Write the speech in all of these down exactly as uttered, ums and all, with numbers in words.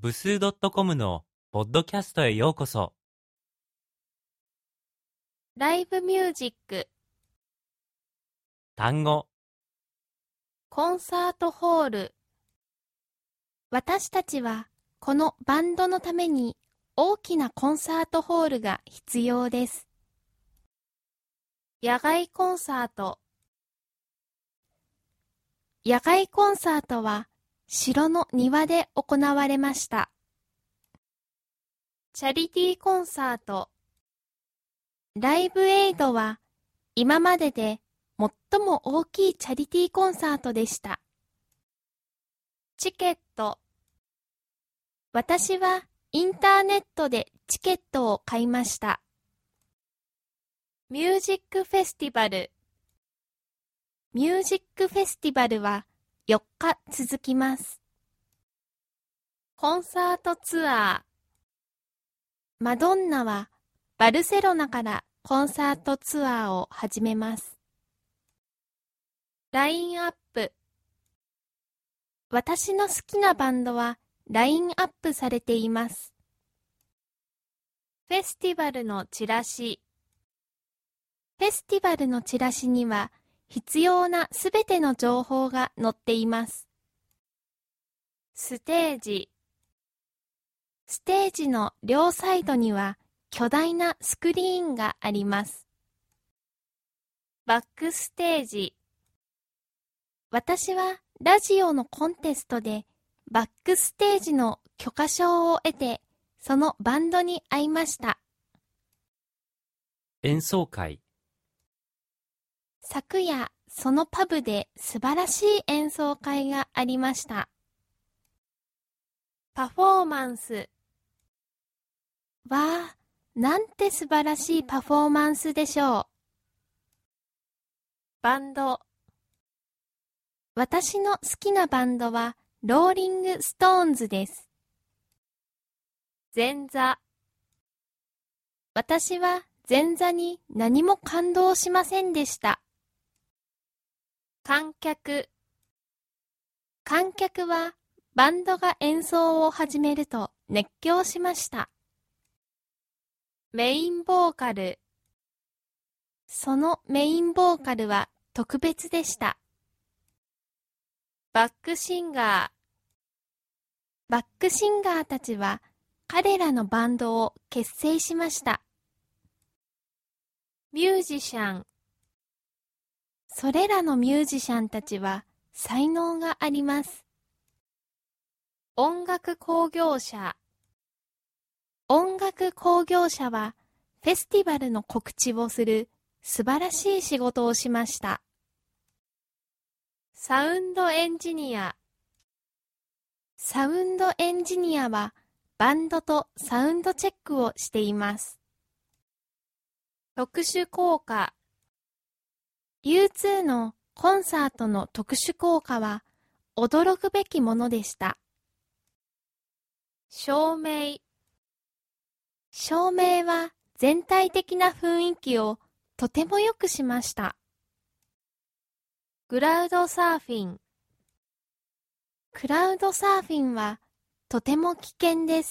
部数 .com のポッドキャストへようこそ。 ライブミュージック、 単語、 コンサートホール。私たちはこのバンドのために大きなコンサートホールが必要です。野外コンサート。野外コンサートは城の庭で行われました。チャリティーコンサート。ライブエイドは今までで最も大きいチャリティーコンサートでした。チケット。私はインターネットでチケットを買いました。ミュージックフェスティバル。ミュージックフェスティバルはよっか続きます。コンサートツアー。マドンナはバルセロナからコンサートツアーを始めます。ラインアップ。私の好きなバンドはラインアップされています。フェスティバルのチラシ。フェスティバルのチラシには必要なすべての情報が載っています。ステージ。ステージの両サイドには巨大なスクリーンがあります。バックステージ。私はラジオのコンテストでバックステージの許可証を得て、そのバンドに会いました。 演奏会。 昨夜、そのパブで素晴らしい演奏会がありました。パフォーマンス。わあ、なんて素晴らしいパフォーマンスでしょう。バンド。私の好きなバンドはローリングストーンズです。前座。私は前座に何も感動しませんでした。観客。観客はバンドが演奏を始めると熱狂しました。メインボーカル。そのメインボーカルは特別でした。バックシンガー。バックシンガーたちは彼らのバンドを結成しました。ミュージシャン。それらのミュージシャンたちは才能があります。音楽興行者。音楽興行者はフェスティバルの告知をする素晴らしい仕事をしました。サウンドエンジニア。サウンドエンジニアはバンドとサウンドチェックをしています。特殊効果。ユーツー のコンサートの特殊効果は驚くべきものでした。照明。照明は全体的な雰囲気をとても良くしました。クラウドサーフィン。クラウドサーフィンはとても危険です。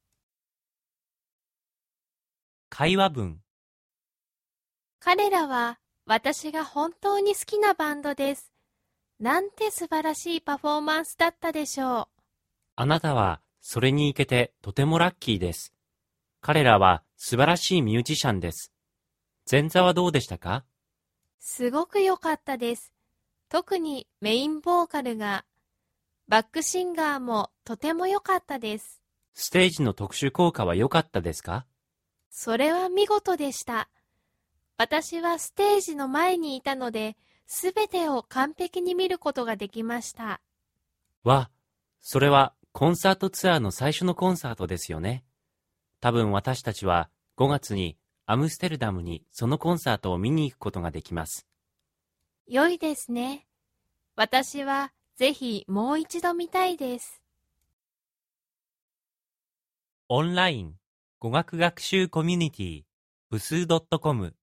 会話文。 彼らは私が本当に好きなバンドです。なんて素晴らしいパフォーマンスだったでしょう。 あなたはそれに行けてとてもラッキーです。彼らは素晴らしいミュージシャンです。前座はどうでしたか？ すごく良かったです。特にメインボーカルが、バックシンガーもとても良かったです。 ステージの特殊効果は良かったですか？ それは見事でした。私はステージの前にいたので、すべてを完璧に見ることができました。 わ、それはコンサートツアーの最初のコンサートですよね。多分私たちはごがつにアムステルダムにそのコンサートを見に行くことができます。 良いですね。私はぜひもう一度見たいです。 オンライン語学学習コミュニティ部数 .com